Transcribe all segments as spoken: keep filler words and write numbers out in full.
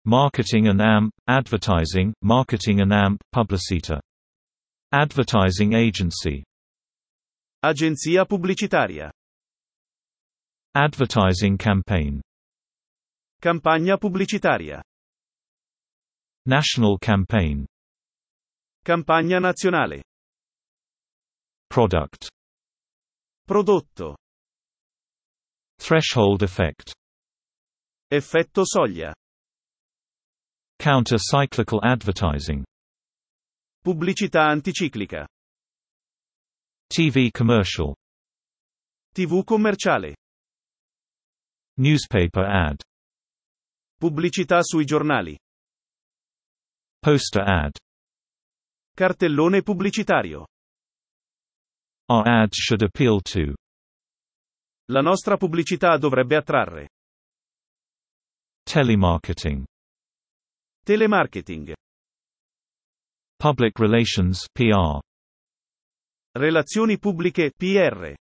Marketing and A M P, advertising, marketing and A M P, Publicita. Advertising agency. Agenzia pubblicitaria. Advertising campaign. Campagna pubblicitaria. National campaign. Campagna nazionale. Product. Prodotto. Threshold effect. Effetto soglia. Counter-cyclical advertising. Pubblicità anticiclica. T V commercial. T V commerciale. Newspaper ad. Pubblicità sui giornali. Poster ad. Cartellone pubblicitario. Our ads should appeal to. La nostra pubblicità dovrebbe attrarre. Telemarketing. Telemarketing. Public relations P R. Relazioni pubbliche P R.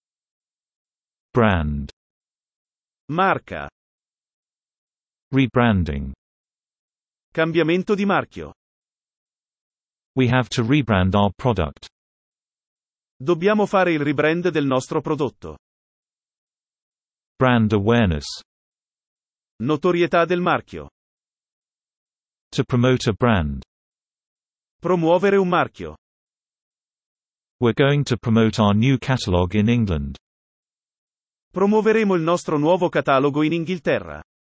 Brand. Marca. Rebranding. Cambiamento di marchio. We have to rebrand our product. Dobbiamo fare il rebrand del nostro prodotto. Brand awareness. Notorietà del marchio. To promote a brand. Promuovere un marchio. We're going to promote our new catalog in England. Promuoveremo il nostro nuovo catalogo in Inghilterra.